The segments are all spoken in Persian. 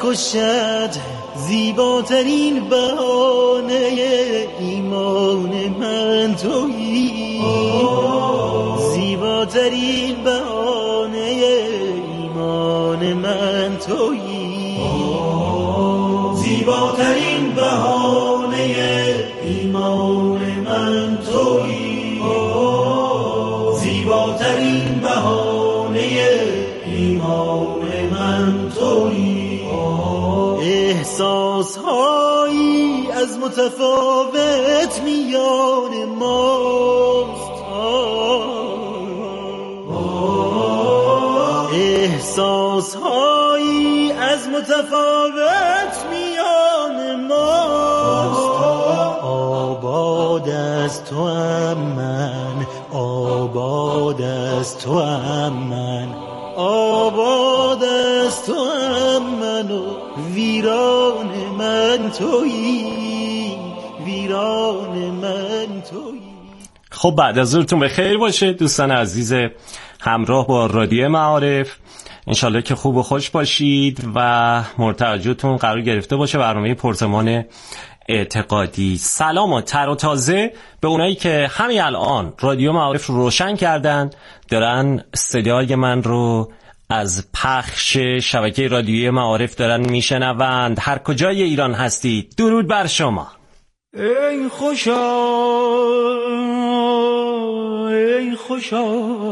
کشد زیباترین بهانه ایمان من تویی، زیباترین بهانه ایمان من تویی، زیباترین بهانه ایمان من تویی، زیباترین بهانه ایمان من تویی. احساسهایی از متفاوت میان ماست، احساسهایی از متفاوت میان ماست. آباد از تو ام من، آباد از تو ام من، آباد از تو ام من و ویران من تویی، ویران من تویی. خب بعد از ظهرتون بخیر باشه دوستان عزیز همراه با رادیو معارف. انشالله که خوب و خوش باشید و مورد توجهتون قرار گرفته باشه برنامه پرتمان اعتقادی. سلام و تر و تازه به اونایی که همین الان رادیو معارف رو روشن کردن، دارن صدای من رو از پخش شبکه رادیوی معارف دارن میشنوند. هر کجای ایران هستید درود بر شما. ای خوشا، ای خوشا،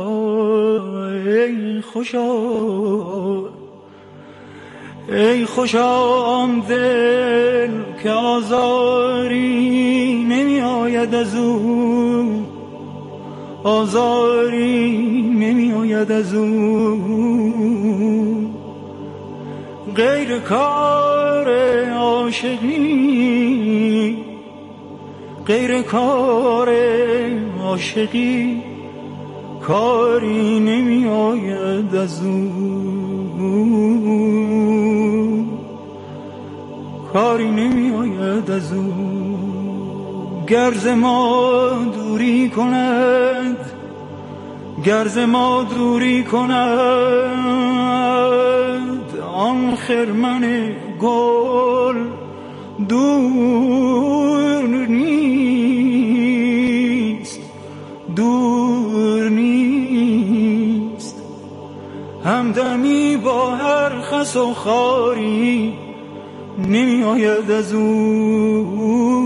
ای خوشا، ای خوشا آن دل که آزاری نمی آید از او، آزاری نمی آید از او، غیر کار عاشقی، غیر کار عاشقی کاری نمی آید از او، کاری نمی آید از او. گر ز ما دوری کند، گر ز ما دوری کند آن خرمن گل دور نیست، دور نیست. همدمی با هر خس و خاری نمی آید از او،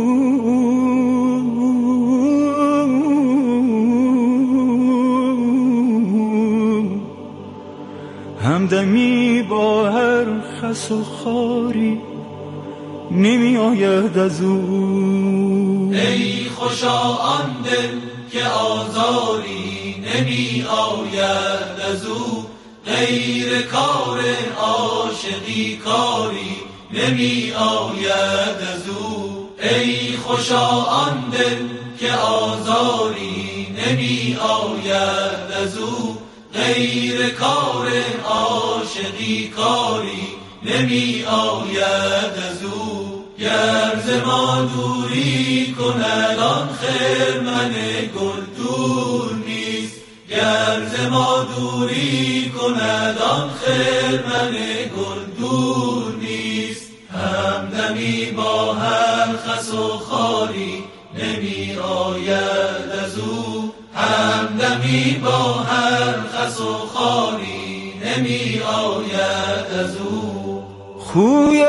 همدمی با هر خس و خاری نمی آید از او. ای خوشا آن دل که آزاری نمی آید از او، غیر کار عاشقی کاری نمی آید از او. ای خوشا آن دل که آزاری نمی آید از او، غیر کار عاشقی کاری نمی آید از او. گر ز ما دوری کند آن خرمن گل دور نیست، گر ز ما دوری کند آن خرمن گل دور نیست. همدمی با هر خس و خاری نمی آید از او، همدمی با هر خس و خاری نمی آید از او. خوی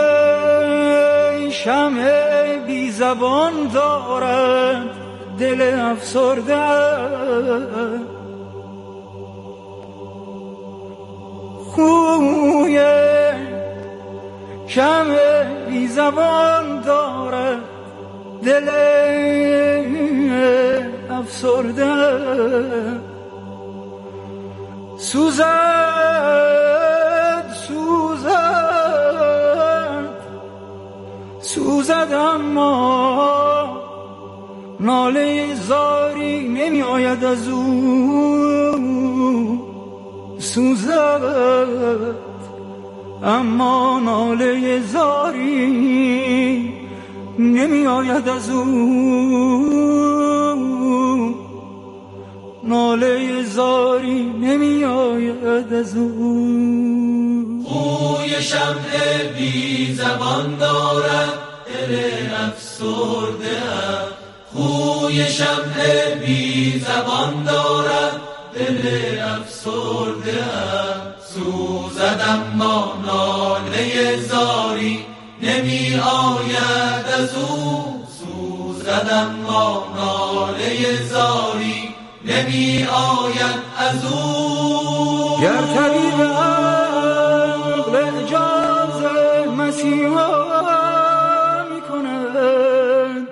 شمع بی زبان دارد دل افسرده، خوی شمع بی زبان دارد دل افسرده، سوزد سوزد سوزد اما ناله زاری نمی آید از او، سوزد اما ناله زاری نمی آید از او، ناله زاری نمی آید از او. خوی شمع بی زبان دارد دل افسرده ام، خوی شمع بی زبان دارد دل افسرده ام. سوزدم با ناله زاری نمی آید از او، سوزدم با ناله زاری نمی آید از او. گر طبیب عقل اعجاز مسیحا می کند،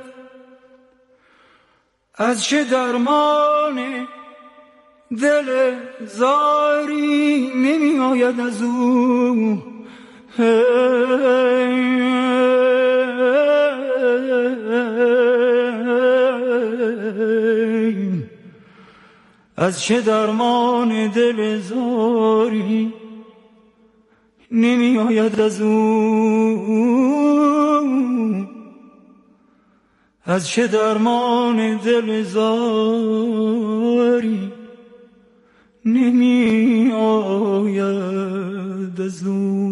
از چه درمان دل زاری نمی آید از او. از چه درمان دل زاری نمی آید از او، از چه درمان دل زاری نمی آید از او.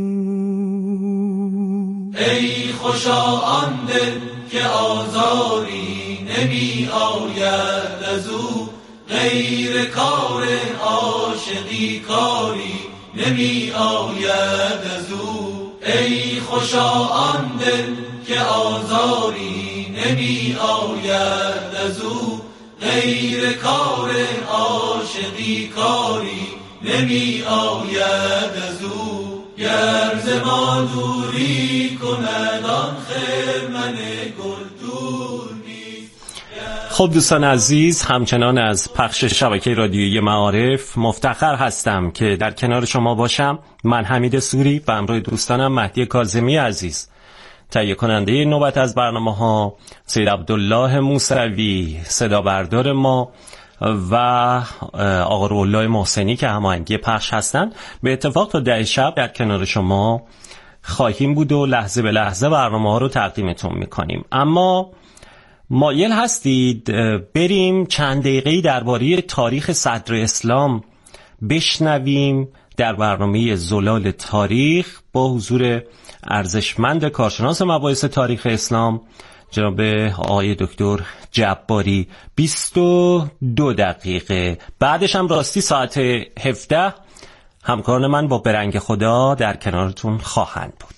ای خوشا آن دل که آزاری نمی آید از او، غیر کار عاشقی کاری نمی آید از او. ای خوشا آن دل که آزاری نمی آید از او، غیر کار عاشقی کاری نمی آید از او. گر ز ما دوری کند آن خرمن گل دور نیست. خب دوستان عزیز، همچنان از پخش شبکه رادیویی معارف مفتخر هستم که در کنار شما باشم. من حمید سوری و همراه دوستانم مهدی کاظمی عزیز. تهیه کننده نوبت از برنامه‌ها سید عبدالله موسوی، صدا بردار ما و آقا روح‌الله محسنی که هماهنگی پخش هستن. به اتفاق تا 10 شب در کنار شما خواهیم بود و لحظه به لحظه برنامه‌ها رو تقدیمتون می‌کنیم. اما مایل هستید بریم چند دقیقه‌ای درباره تاریخ صدر اسلام بشنویم در برنامه زلال تاریخ با حضور ارزشمند کارشناس مباحث تاریخ اسلام جناب آقای دکتر جباری. 22 دقیقه بعدش هم راستی ساعت 17 همکاران من با برنگ خدا در کنارتون خواهند بود.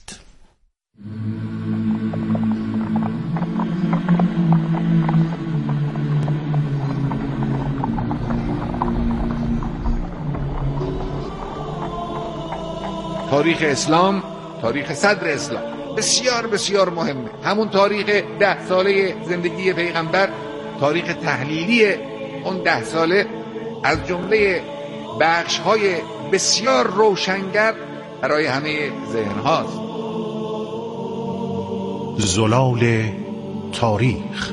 تاریخ اسلام، تاریخ صدر اسلام بسیار بسیار مهمه. همون تاریخ 10 ساله زندگی پیغمبر، تاریخ تحلیلی اون 10 ساله، از جمله بخش‌های بسیار روشنگر برای همه ذهن هاست. زلال تاریخ.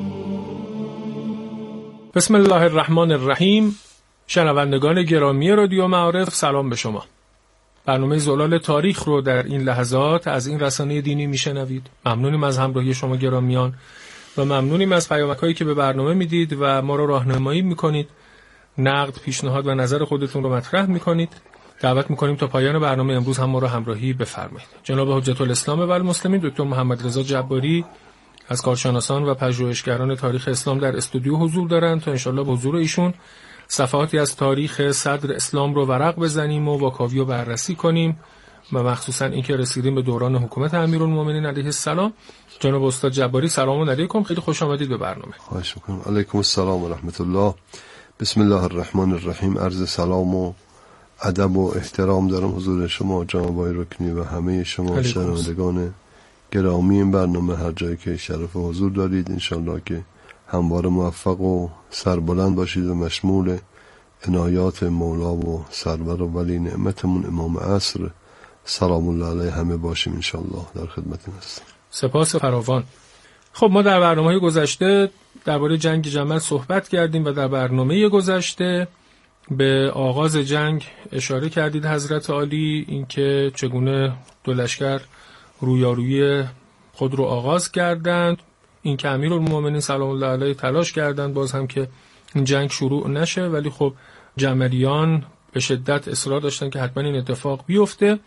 بسم الله الرحمن الرحیم. شنوندگان گرامی رادیو معارف، سلام به شما. برنامه زلال تاریخ رو در این لحظات از این رسانه دینی میشنوید. ممنونیم از همراهی شما گرامیان و ممنونیم از پیامک‌هایی که به برنامه میدید و ما رو راهنمایی میکنید، نقد، پیشنهاد و نظر خودتون رو مطرح میکنید. دعوت میکنیم تا پایان برنامه امروز هم ما رو همراهی بفرمایید. جناب حجت الاسلام و المسلمین دکتر محمد رضا جباری از کارشناسان و پژوهشگران تاریخ اسلام در استودیو حضور دارند تا انشالله به حضور ایشون صفحاتی از تاریخ صدر اسلام رو ورق بزنیم و واکاوی رو بررسی کنیم و مخصوصا اینکه رسیدیم به دوران حکومت امیرالمومنین علیه السلام. جناب استاد جباری سلام علیکم، خیلی خوش آمدید به برنامه. خواهش می‌کنم. علیکم السلام و رحمت الله. بسم الله الرحمن الرحیم. عرض سلام و ادب و احترام دارم حضور شما جناب آقای رکنی و همه شما شنوندگان گرامی این برنامه، هر جایی که شرف حضور دارید. انشالله که همواره موفق و سربلند باشید و مشمول عنایات مولا و سرور و ولی نعمتمون امام عصر سلام الله علیه همه باشیم. انشالله در خدمتتون هستیم. سپاس فراوان. خب ما در برنامه‌های گذشته درباره جنگ جمل صحبت کردیم و در برنامه گذشته به آغاز جنگ اشاره کردید حضرت عالی، اینکه چگونه دو لشکر رویارویی خود رو آغاز کردند، اینکه امیرالمومنین سلام الله علیه تلاش کردند باز هم که این جنگ شروع نشه، ولی خب جملیان به شدت اصرار داشتن که حتما این اتفاق بیفته.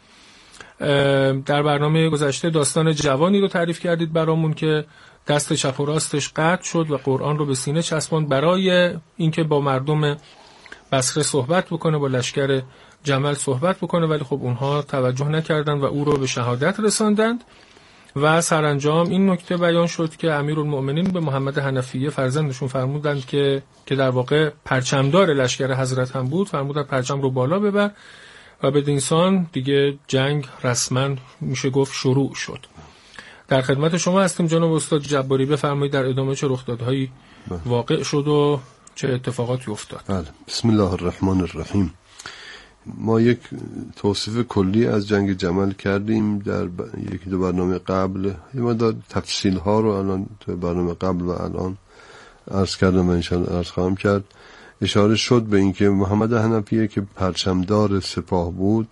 در برنامه گذشته داستان جوانی رو تعریف کردید برامون که دست چپ و راستش قطع شد و قرآن رو به سینه چسباند برای اینکه با مردم بصره صحبت بکنه، با لشکر جمل صحبت بکنه، ولی خب اونها توجه نکردن و او رو به شهادت رساندند و سرانجام این نکته بیان شد که امیرالمؤمنین به محمد حنفیه فرزندشون فرمودند که در واقع پرچمدار لشکر حضرت هم بود، فرمودند پرچم رو بالا ببر و بدینسان دیگه جنگ رسما میشه گفت شروع شد. در خدمت شما هستیم جناب استاد جباری، بفرمایید در ادامه چه رخدادهایی واقع شد و چه اتفاقاتی افتاد. بله. بسم الله الرحمن الرحیم. ما یک توصیف کلی از جنگ جمل کردیم در یکی دو برنامه قبل، ما در تفصیل ها رو الان تو برنامه قبل و الان عرض کردم و انشاءالله عرض خواهم کرد. اشاره شد به اینکه محمد حنفیه که پرچمدار سپاه بود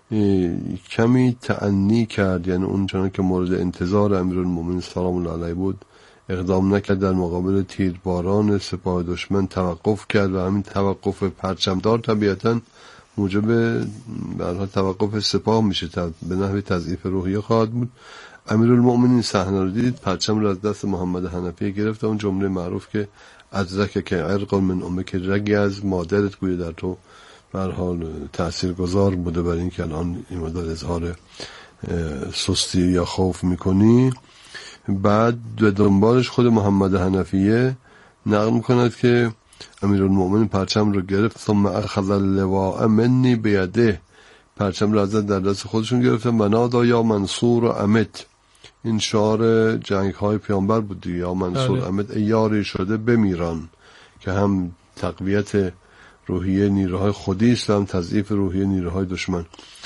کمی تأنی کرد، یعنی اون چنان که مورد انتظار امیرالمومنین سلام الله علیه بود اقدام نکرد، در مقابل تیرباران سپاه دشمن توقف کرد و همین توقف پرچمدار طبیعتاً موجب برها توقف سپاه میشه، به نحو تضعیف روحیه خواهد بود. امیرالمومنین صحنه رو دید، پرچم رو از دست محمد حنفیه گرفت، اون جمله معروف که ادرک که عرق من امک، رگی از مادرت گویه در تو به هر حال تاثیرگذار بوده برای اینکه الان این مدار اظهار سستی یا خوف میکنی. بعد به دنبالش خود محمد حنفیه نقل میکند که امیرالمؤمنین پرچم رو گرفت، ثم اخذ اللواء منی بیده، پرچم رو از در دست خودشون گرفتن، بنادا یا منصور و امت، این شعار جنگ های پیامبر بود دیگه، یا منصور امت، ای یاری شده بمیران، که هم تقویت روحیه نیروهای خودی است و هم تضعیف روحیه نیروهای دشمن.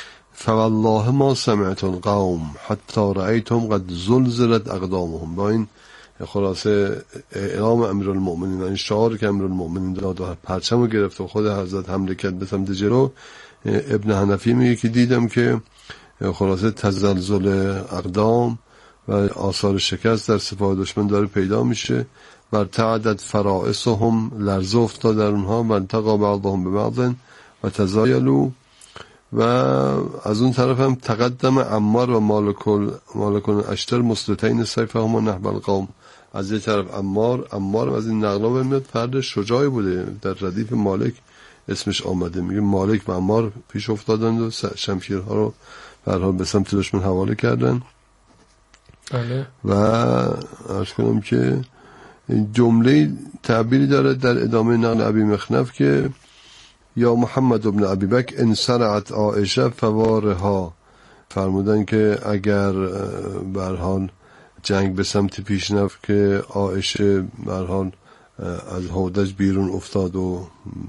فوالله ما سمعت القوم حتی رأیتم قد زلزلت اقدامهم. با این خلاصه اعلام امیرالمؤمنین و این شعار که امیرالمؤمنین داد و پرچم رو گرفت و خود حضرت حمله کرد به سمت جلو، ابن حنفی میگه که دیدم که خلاصه تزلزل اقدام و آثار شکست در سپاه دشمن داره پیدا میشه. بر تعدد فرائسهم، لرزه افتاد در اونها، و التقا بعضهم به بعض و تزایلوا. و از اون طرف هم تقدم عمار و مالکون اشتر مسلطین سیفهم و نحب القوم. از یه طرف عمار از این نقلا برمیاد فرد شجاعی بوده، در ردیف مالک اسمش آمده، میگه مالک و عمار پیش افتادند و شمشیرها رو به هر حال به سمت دشمن حواله کردن. بله. و عرض کنم که جمله تعبیری داره در ادامه نقل ابی مخنف که یا محمد ابن ابی بکر انصرعت عائشه فوارها، فرمودن که اگر به هر حال جنگ به سمت پیش رفت که عائشه به هر حال از هودج بیرون افتاد و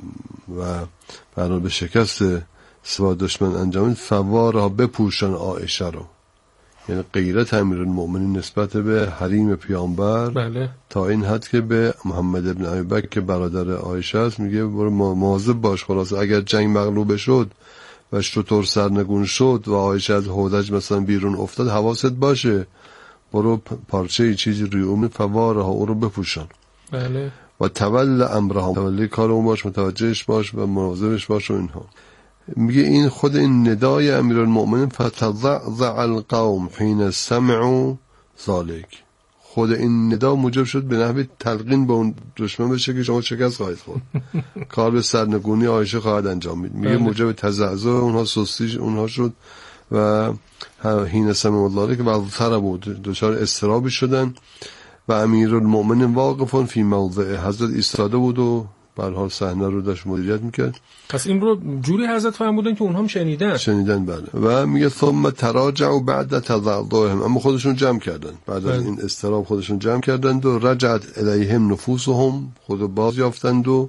به هر حال به شکست سپاه دشمن انجامید، فوارها بپوشن عائشه رو، یعنی غیرت امیرالمؤمنین نسبت به حریم پیامبر. بله. تا این حد که به محمد ابن ابی بکر که برادر عایشه است میگه برو مواظب باش، خلاص اگر جنگ مغلوب شد و شطور سرنگون شد و عایشه از هودج مثلا بیرون افتاد، حواست باشه، برو پارچه چیزی روی اون فوارها او رو بپوشن. بله. و تول امرها، تولی کار اون باش، متوجهش باش و مواظبش باش و اینها. میگه این خود این ندای امیرالمؤمنین فتضعضع القوم حين سمعوا ذلك، خود این ندا موجب شد به نحو تلقین به اون دشمن بشه که شما شکست خواهید خورد، کار به سرنگونی عایشه خواهد انجامید. میگه موجب تزعزع اونها، سستی اونها شد و حين سمعوا ذلك و ضطربوا، دچار اضطرابی شدن. و امیرالمؤمنین واقفون فی موضع، حضرت ایستاده بود و به هر حال صحنه رو داشت مدیریت میکرد. پس این رو جوری حضرت فرمودن که اونها هم شنیدن. بله. و میگه ثم تراجعوا بعد تضعضعهم، اما خودشون جمع کردن بعد از این اضطراب، خودشون جمع کردند و رجعت الیهم نفوسهم، خود باز یافتند و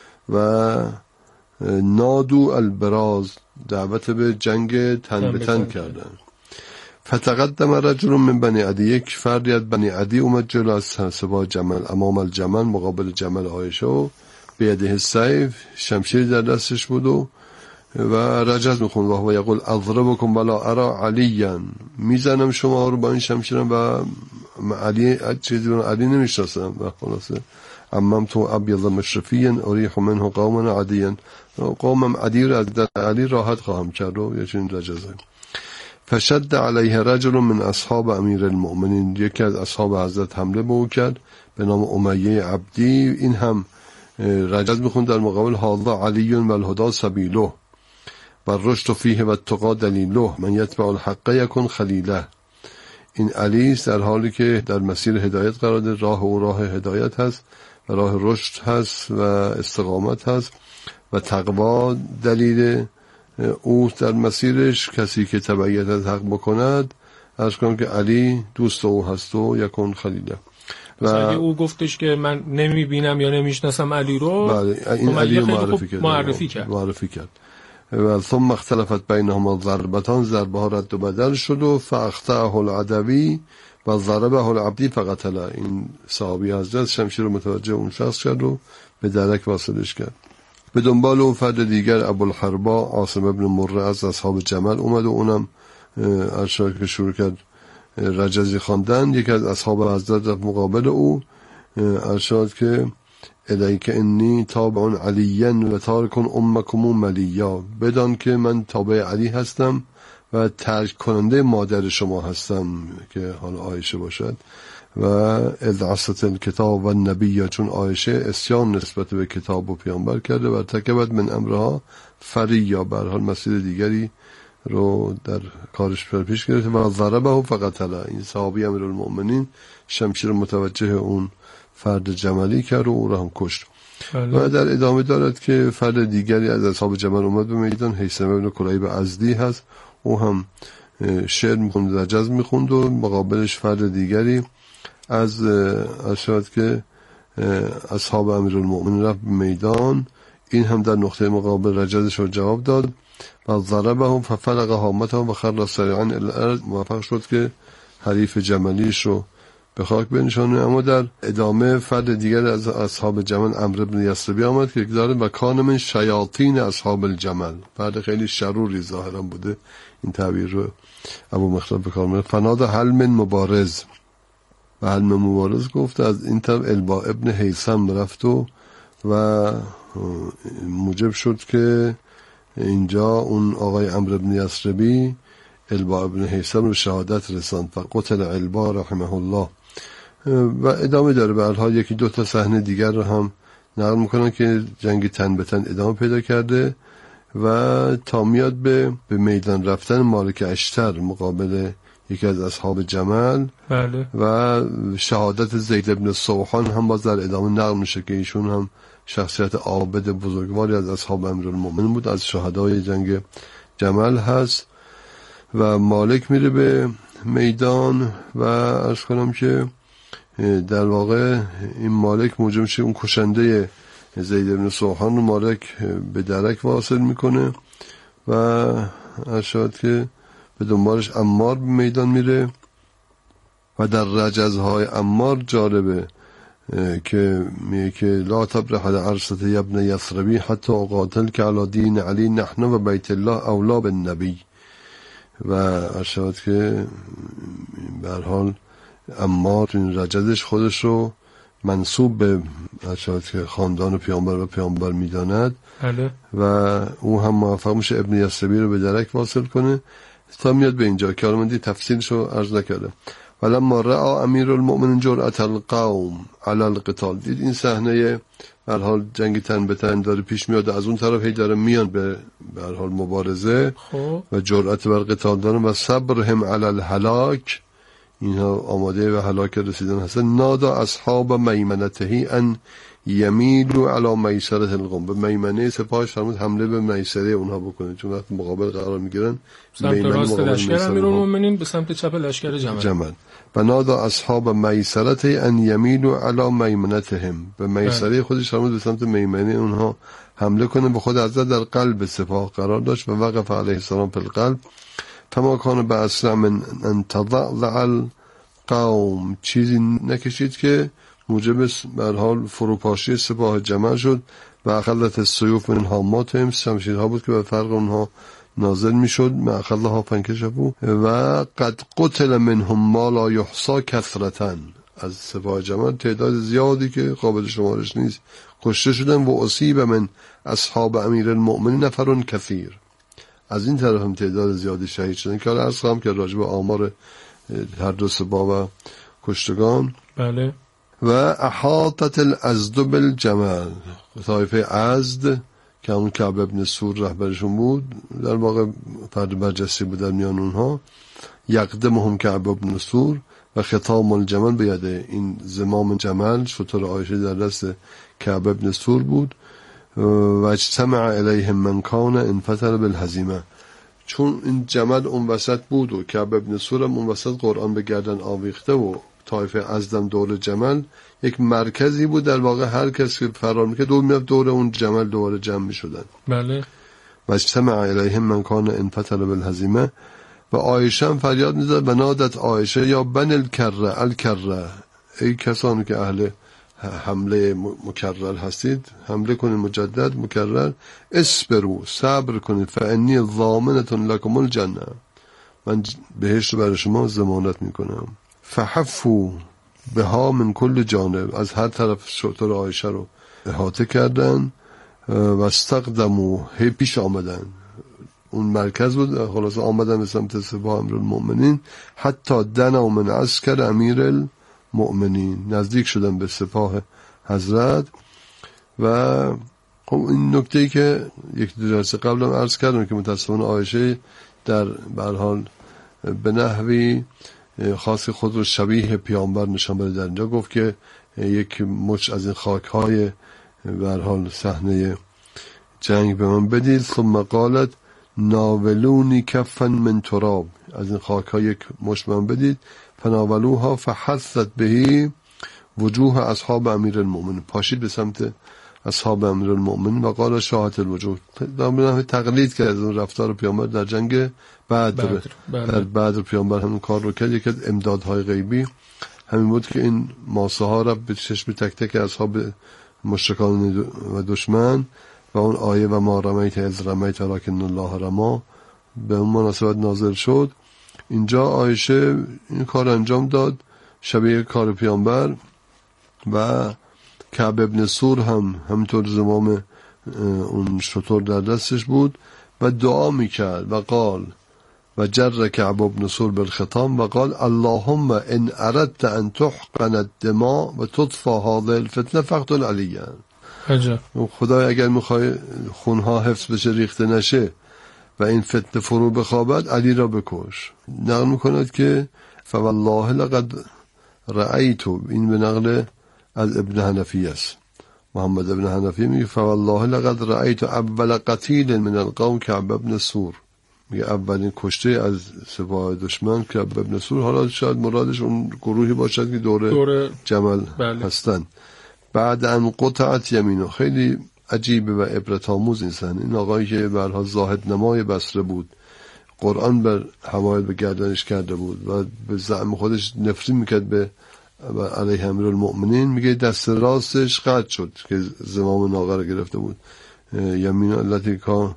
نادو البراز، دعوت به جنگ تن به تن کردن. فتقدم رجل من بنی عدی، یک فردی از بنی عدی اومد جلو از سپاه جمل، امام الجمل، مقابل جمل عایشه، و بیده السیف، شمشیر در دستش بود و رجز میخوند و هو یقول اضربکم ولا ارى علیا، میزنم شما رو با این شمشیرم و علی چیزی رو علی نمیشناسم. و خلاصه عممت ابيض مشرفيا اريح منه قوما عاديا، قومم عادی را از علی راحت خواهم کرد و یه چنین رجزه. فشد علیه رجل من اصحاب امیر المؤمنین، یکی از اصحاب حضرت حمله به او کرد به نام امیه عبدی. این هم رجز میخوند در مقابل هذا علی و الهدى سبیله و الرشد فیه و التقى دلیله من یتبع الحق یکن خلیله. این علی است در حالی که در مسیر هدایت قرار داره، راه او راه هدایت هست و راه رشد هست و استقامت هست و تقوا دلیل او در مسیرش. کسی که تبعیت از حق بکند عرض کنم که علی دوست او هست و یکن خلیله. و او گفتش که من نمیبینم یا نمیشناسم علی رو، بله این علی معرفی کرد. و ثم اختلفت بینهما ضربتان، ضربه ها رد و بدل شد و فاقطعه العدوی و ضربه العبدی فقتله. این صحابی حضرت شمشیر رو متوجه اون شخص کرد و به درک واصلش کرد. به دنبال اون فرد دیگر ابوالحربا عاصم ابن مره از اصحاب جمل اومد و اونم ارشاد که شروع کرد رجزی خواندن. یکی از اصحاب حضرت مقابل او ارشاد که الیک انی تابع علیاً و تارک امکم ملیا، بدان که من تابع علی هستم و ترک کننده مادر شما هستم که حالا عایشه باشد. و اذ عصت الکتاب و النبی، چون عایشه اسیان نسبت به کتاب و پیامبر کرده و ارتکبت من امرها فریا، به هر حال مسیر دیگری رو در کارش پیش گرفت. و ضربه فقتله، این صحابی امیرالمؤمنین شمشیر متوجه اون فرد جملی کرد و او را هم کشت. و در ادامه دارد که فرد دیگری از اصحاب جمل اومد به میدان، هیثم ابن کلیب ازدی هست، او هم شعر میخوند و رجز میخوند و مقابلش فرد دیگری از اشهاد که اصحاب امیرالمؤمنین رفت به میدان، این هم در نقطه مقابل رجزش رو جواب داد و ضربه ففلق هامته و خر سریعا الارض، موفق شد که حریف جملیش رو به خاک بنشانه. اما در ادامه فرد دیگر از اصحاب جمل عمرو بن یثربی آمد که داره و کان من شیاطین اصحاب الجمل، فرد خیلی شروری ظاهرا بوده، این تعبیر رو ابو مخلد به کار می‌بره. فناد هل من مبارز، و هل من مبارز گفت. از این طرف البا ابن هیثم رفت و موجب شد که اینجا اون آقای عمرو بن یثربی البا ابن هیثم رو شهادت رساند و قتل البا رحمه الله. و ادامه داره. به هر حال یکی دو تا صحنه دیگر رو هم نقل میکنن که جنگ تن به تن ادامه پیدا کرده و تا میاد به میدان رفتن مالک اشتر مقابل یکی از اصحاب جمل. بله. و شهادت زید ابن سوحان هم باز در ادامه نقل میشه که ایشون هم شخصیت عابد بزرگواری از اصحاب امیرالمؤمنین بود، از شهدای جنگ جمل هست. و مالک میره به میدان و عرض کنم که در واقع این مالک موجب میشه اون کشنده زید ابن سوحان رو مالک به درک واصل میکنه و ارشاد که به دنبالش عمار به میدان میره و در رجزهای عمار جالبه که میگه که لا تبرح عرصت ابن یثربی حتی قاتل که علی دین علی نحن و بیت الله اولا بالنبی. و ارشاد که به هر حال عمار این رجزش خودش رو منسوب به ارشاد که خاندان پیامبر و پیامبر میداند و او هم موفق میشه ابن یثربی رو به درک واصل کنه تا میاد به اینجا که من دی تفصیلش رو عرض نکرده. ولما رأى امیرالمؤمنین جرأت القوم علی القتال، دید این صحنه به هر حال جنگ تن به تن داره پیش میاد، از اون طرف هی داره میان به هر حال مبارزه و جرأت بر قتال دارن و صبرهم علی الهلاک، اینها آماده و هلاک رسیدن هستن. نادا اصحاب میمنته ان یمیلو علی میسره القوم، به میمنه سپاهش فرمود حمله به میسره اونها بکنه، چون وقت مقابل قرار میگیرن سمت راست لشکر امیرالمؤمنین به سمت چپ لشکر جمل. و نادا اصحاب میسرته ان یمیلو علی میمنتهم، به میسره خودش فرمود به سمت میمنه اونها حمله کنه. به خود حضرت در قلب سپاه قرار داشت و وقف علیه السلام فی القلب فما کان بأسرع من ان تضعضع القوم، چیزی نکشید که موجب به هر حال فروپاشی سپاه جمع شد. و اخذت السیوف من هاماتهم، شمشیرها بود که به فرق اونها نازل میشد. ما اخذها فانکشفوا و قد قتل منهم ما لا یحصى کثرة، از سپاه جمل تعداد زیادی که قابل شمارش نیست کشته شدن. و اصیب من اصحاب امیر المؤمنین نفر کثیر. از این طرف هم تعداد زیادی شهید شدن که عرض خواهم که راجع به آمار هر دو سپاه و کشتگان. بله. و احاطت الازد بالجمل، طایفه ازد که همون کعب ابن سور رهبرشون بود، در واقع فرد برجسته بود در میان اونها. یقدمهم کعب ابن سور و ختام الجمل بیده. این زمام جمل شتر عایشه در دست کعب ابن سور بود. و اجتمع الیهم من کان انفتر بالهزیمه. چون این جمل اون وسط بود و کعب ابن سور هم اون وسط قرآن به گردن آویخته و طایفه ازدم دور جمل یک مرکزی بود، در واقع هر کس که فرار میکرد دور میرفت دور اون جمل دوباره جمع میشدن. بله. و اجتمع الیهم من کان انفتر بالهزیمه. و عایشه هم فریاد میزد و نادت عایشه یا بن الکره، ای کسانی که اهل حمله مکرر هستید، حمله کنید مجدد مکرر، اصبروا، صبر کنید، فانی ضامنتون لکم الجنه، من بهشت برای شما ضمانت میکنم. فحفوا بها من کل جانب، از هر طرف شتر عایشه رو احاطه کردن. و استقدموا، هی پیش آمدن، اون مرکز بود، خلاص آمدن به سمت سپاه امیرالمؤمنین. حتی دنا من عسکر امیرالمؤمنین، نزدیک شدن به سپاه حضرت. و خب این نکته‌ای که یک جلسه قبل هم عرض کردم که متأسفانه عایشه در به هر حال به نحوی خاص خود رو شبیه پیامبر نشان بده. در اینجا گفت که یک مچ از این خاک‌های به هر حال صحنه جنگ به من بدید. ثم قالت ناولونی کفن من تراب، از این خاک‌ها یک مچ من بدید. فناولوها فحثت بهی وجوه اصحاب امیر المؤمنین، پاشید به سمت اصحاب امیر المؤمنین. و قال شاهد الوجوه، تقلید کرد از اون رفتار پیامبر در جنگ بدر. در بدر پیامبر همون کار رو کرد. یک از امدادهای غیبی همین بود که این ماسه ها را به چشم تک تک اصحاب مشرکان و دشمن و اون آیه و ما رمیت از رمیت ولکن الله رما به اون مناسبت نازل شد. اینجا عایشه این کار انجام داد شبیه کار پیامبر. و کعب ابن سور هم همینطور زمام اون شطور در دستش بود و دعا میکرد. و قال و جر کعب ابن سور بالختام و قال اللهم ان اردت ان تحقن الدماء و تطفى هذه الفتنه فاقتل علیا. خدای اگر میخوای خونها حفظ بشه، ریخته نشه و این فتنه فرو بخوابد، علی را بکش. نقل میکند که فوالله لقد رأیت، این به نقل از ابن حنفی است، محمد ابن حنفی میگه فوالله لقد رأیت اول قتیل من القوم کعب ابن سور، میگه اولین کشته از سپاه دشمن کعب ابن سور. حالا شاید مرادش اون گروهی باشد که دور جمل هستن. بعد ان قطعت یمینو، خیلی عجیبه و عبرت آموز این. این آقایی که برها زاهد نمای بصره بود، قرآن بر حمایت به گردنش کرده بود و به زعم خودش نفرین میکرد به علیه امیرالمؤمنین، میگه دست راستش قطع شد که زمام ناقه رو گرفته بود. یمین التي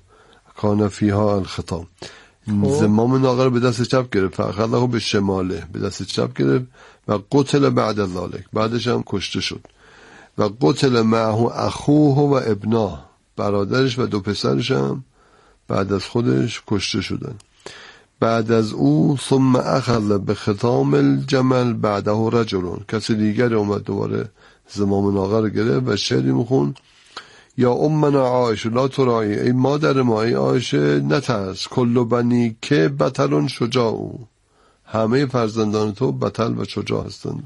کان فیها الختام، زمام ناقه رو به دست چپ گرفت. فاخذه به شماله، به دست چپ گرفت. و قتل بعد ذلك، بعدش هم کشته شد. و قتل معه اخوه و ابناه، برادرش و دو پسرش هم بعد از خودش کشته شدن. بعد از او ثم اخذ به ختام الجمل بعده رجلون، کسی دیگر اومد دوباره زمام ناقه رو گرفت و شعری میخون یا امنا عایشه لا ترایی، ای مادر ما، ای عایشه نترس، کل بنی که بطل شجاع، همه فرزندان تو بطل و شجاع هستند.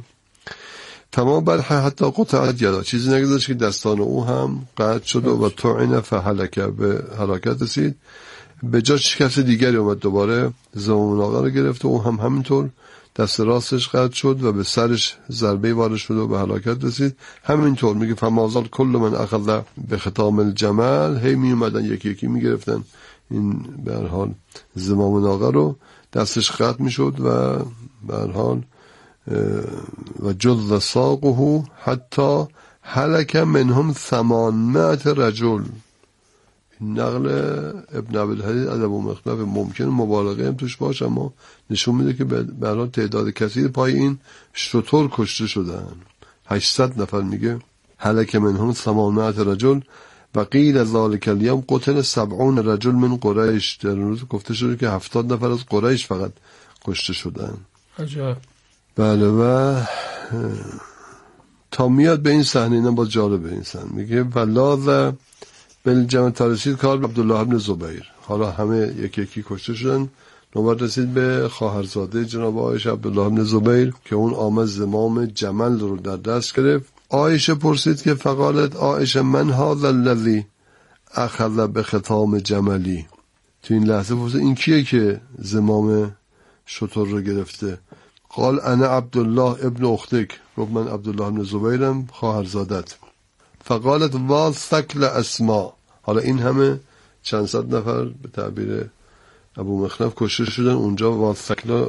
تمام بر حتی قطعت یدا، چیزی نگذاشت که دستان او هم قطع شد و طعن فهلکه، به هلاکت رسید. به جا کسی دیگری اومد دوباره زمام ناقه رو گرفت و او هم همینطور دست راستش قطع شد و به سرش ضربه وارد شد و به هلاکت رسید. همینطور میگه فمازال کل من اخذ به ختام الجمل، هی می اومدن یکی یکی میگرفتن این به هر حال زمام ناقه رو، دستش قطع میشد و به هر حال و جز ساقه حتی هلک منهم 800 رجل، نقل ابن عبدالحدید از ابو مخنف ممکن مبالغه هم توش باشه، اما نشون میده که به هر حال تعداد کثیر پای این شتر کشته شدن. 800 نفر میگه هلک منهم 800 رجل و قیل ذلک الیوم قتل 70 رجل من قریش. در روز گفته شده که 70 نفر از قریش فقط کشته شدن. عجب. بله. و تا میاد به این صحنه، اینا با جالبه این صحنه، میگه ولاذ بالجمع ترسید کار عبدالله ابن زبیر. حالا همه یکی یکی کشته شدن، نوبت رسید به خواهرزاده جناب عایشه عبدالله ابن زبیر که اون آمد زمام جمل رو در دست گرفت. عایشه پرسید که فقالت عایشه من هذا الذی اخذ بختام جملی. تو این لحظه پرسید این کیه که زمام شتر رو گرفته؟ قال انا عبدالله ابن اختک. گفت من عبدالله ابن زبیرم، خواهرزادت. فقالت واز ثکل اسما. حالا این همه چند صد نفر به تعبیر ابو مخنف کشته شدن اونجا. واز ثکل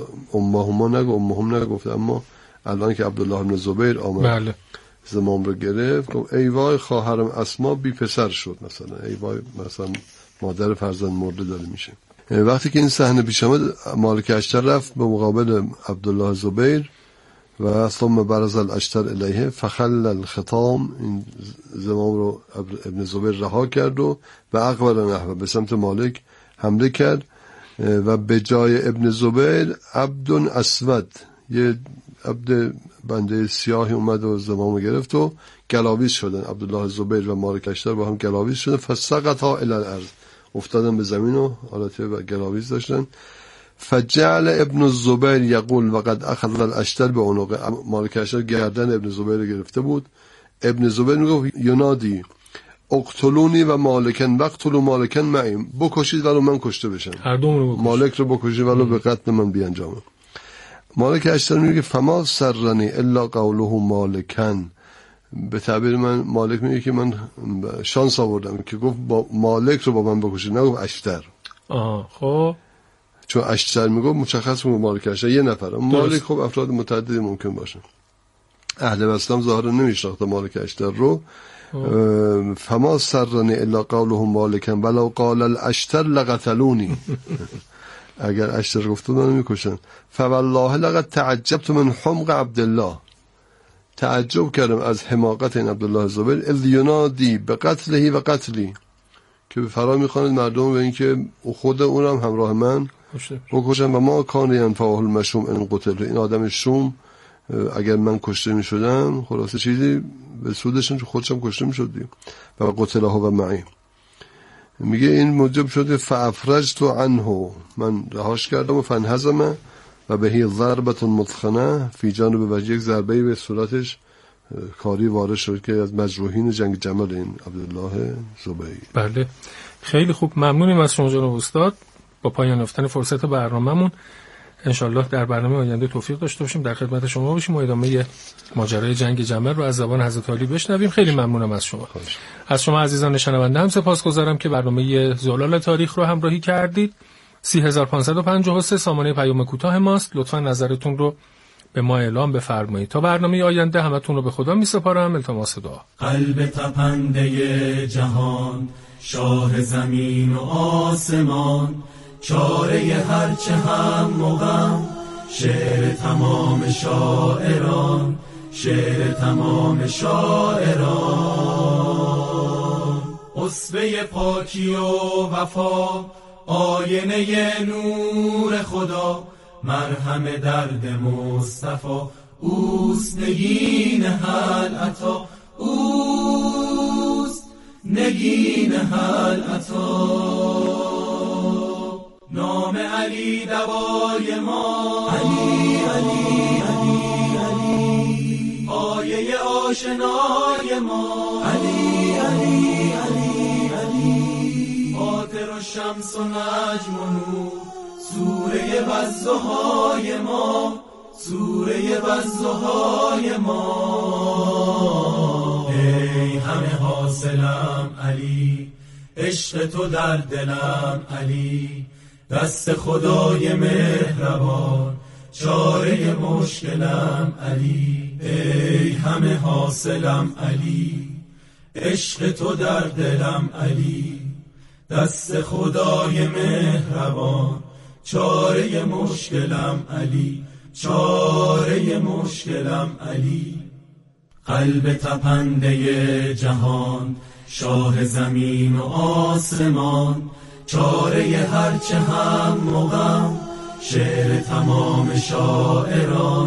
امهم نگفت، اما الان که عبدالله ابن زبیر آمد بله. زمام رو گرفت، گفت ای وای خواهرم اسما بی پسر شد، مثلا ای وای مثلا مادر فرزند مرده داره میشه. وقتی که این صحنه پیش آمد، مالک اشتر رفت به مقابل عبدالله زبیر و ثم برز الاشتر الیه فخل الختام. این زمام رو ابن زبیر رها کرد و اقبل نحوه به سمت مالک حمله کرد و به جای ابن زبیر عبد اسود، یه عبد بنده سیاهی اومد و زمام گرفت و گلاویز شدن. عبدالله زبیر و مالک اشتر با هم گلاویز شدن. فسقطا الی الارض، افتادن به زمین و حالت گلاویز داشتن. فجعل ابن الزبیر یقول وقد اخذ الاشتر به عنق. مالک اشتر گردن ابن زبیر رو گرفته بود. ابن زبیر میگفت ینادی اقتلونی و مالکن وقتلو مالکن معیم، بکشید ولو من کشته بشم، هر دومون رو مالک رو بکشید ولو به قتل من بیانجامه. مالک اشتر میگه فما سرنی الا قوله مالکن. به تعبیر من مالک میگه که من شانس آوردم که گفت با مالک رو با من بکشید، نگفت اشتر. خب چون اشتر میگفت مشخص میگفت مالک اشتر یه نفر، مالک خب افراد متعددی ممکن باشه. اهل اسلام ظاهرا نمیشناخته مالک اشتر رو. فما سرنی الا قوله مالکن ولو قال الاشتر لقتلونی. اگر اشتر گفته منو میکشن. فوالله لقد تعجبت من حمق عبدالله. تعجب کردم از حماقت این عبدالله زبیر. اذ ینادی به قتله و قتلی، که فرا میخواند مردم به این که خود اونم همراه من بکشن. و ما کان ینفعه المشوم ان قتل. این آدم شوم اگر من کشته میشدم خلاصه چیزی به سودشون، چون خودشم کشته میشد و قتله و معی. میگه این موجب شده فافرجت عنه، من رهاش کردم و فانهزم و بهی ضربت متخنه فی جانب وجه، یک ضربه‌ای به صورتش کاری وارد شد که از مجروحین جنگ جمل این عبدالله زبیر. بله خیلی خوب، ممنونیم از شما جناب استاد. با پایان یافتن فرصت برنامه‌مون انشالله در برنامه آینده توفیق داشته باشیم در خدمت شما باشیم و ادامه ماجرای جنگ جمل رو از زبان حضرت علی بشنویم. خیلی ممنونم از شما. از شما عزیزان شنونده هم سپاسگزارم که برنامه زلال تاریخ رو همراهی کردید. 3553 سامانه پیام کوتاه ماست. لطفا نظرتون رو به ما اعلام بفرمایید. تا برنامه آینده همتون رو به خدا میسپارم. التماس دعا. قلب تپنده جهان، شاه زمین و آسمان، چاره هرچه هم و غم، شعر تمام شاعران، شعر تمام شاعران. اسوه پاکی و وفا، آینه نور خدا، مرهم درد مصطفی، اوست نگین حل عطا، اوست نگین حل عطا. نام علی دوای ما، علی علی علی علی، آیه آشنای ما، علی علی علی علی، فاطر و شمس و نجم و نور، سوره والضحای ما، سوره والضحای ما. ای همه حاصلم علی، عشق تو در دلم علی، دست خدای مهربان، چاره مشکلم علی. ای همه حاصلم علی، عشق تو در دلم علی، دست خدای مهربان، چاره مشکلم علی، چاره مشکلم علی. قلب تپنده جهان، شاه زمین و آسمان، چاره هرچه هم مغم، شعر تمام شاعران.